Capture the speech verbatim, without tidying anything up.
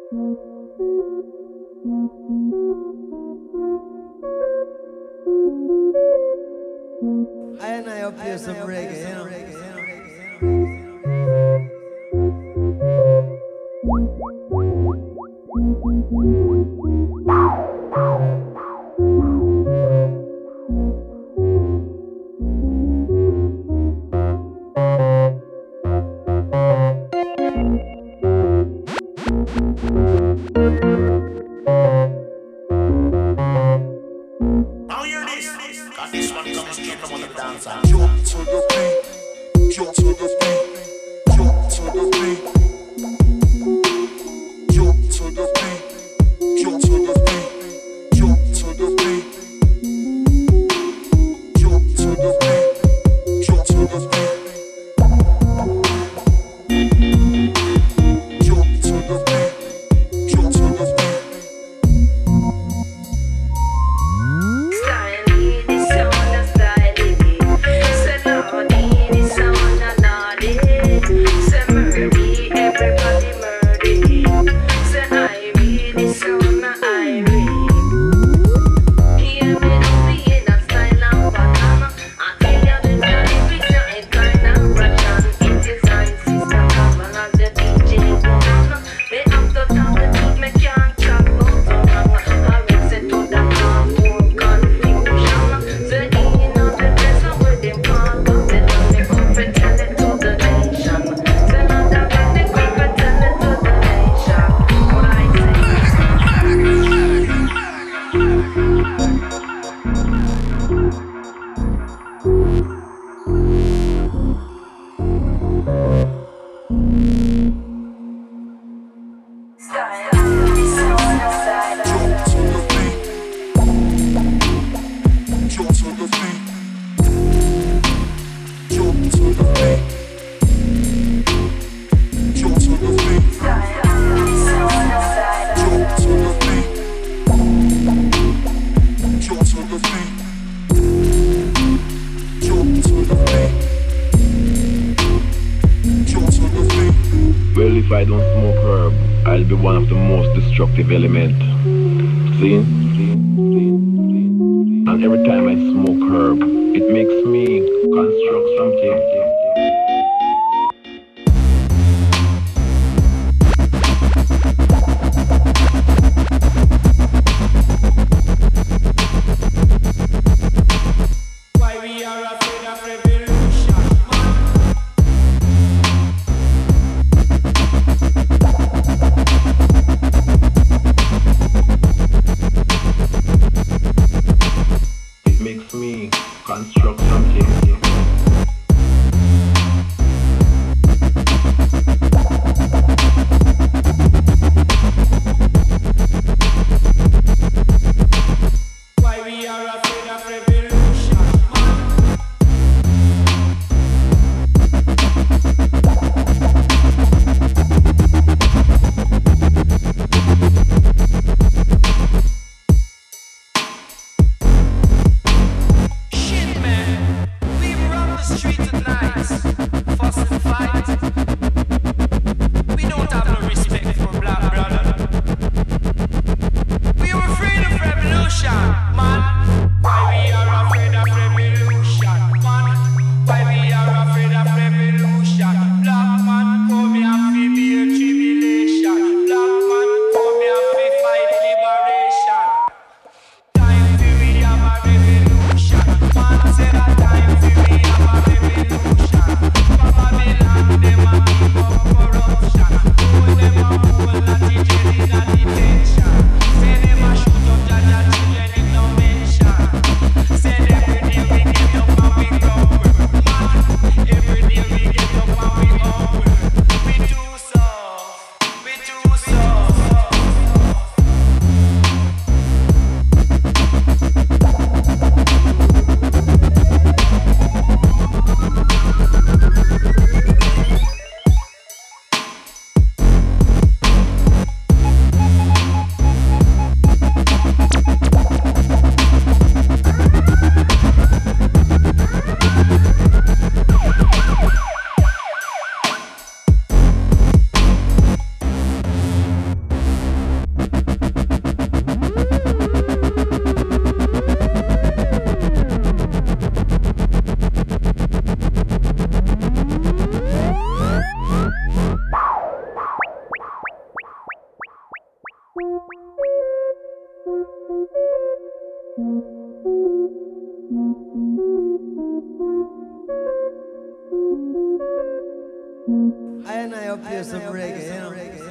I and I up here some reggae, you know. Now hear this, cause this one coming straight from the dancer. Jump to the beat, jump to the beat, jump to the beat, jump to the beat, jump to the beat, jump to the beat, jump to the beat, jump to the beat, jump to the beat, jump to the beat. Well, if I don't smoke herb, I'll be one of the most destructive elements. See? And every time I smoke herb, it makes me construct something. Makes me construct something. I and I up here some reggae, you know.